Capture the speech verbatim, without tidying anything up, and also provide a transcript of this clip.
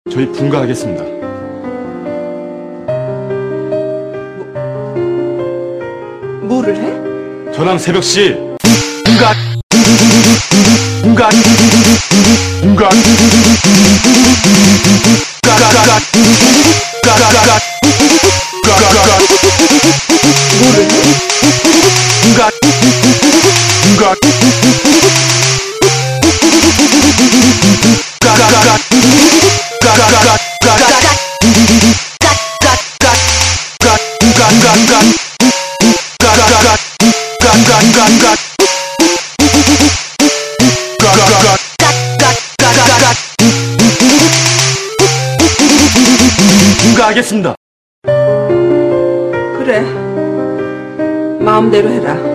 저희 분가하겠습니다. 뭐를 해? 저랑 새벽씨 분가 분가 분가 뭐를 해? 분가 분가 분가하겠습니다. 그래, 마음대로 해라.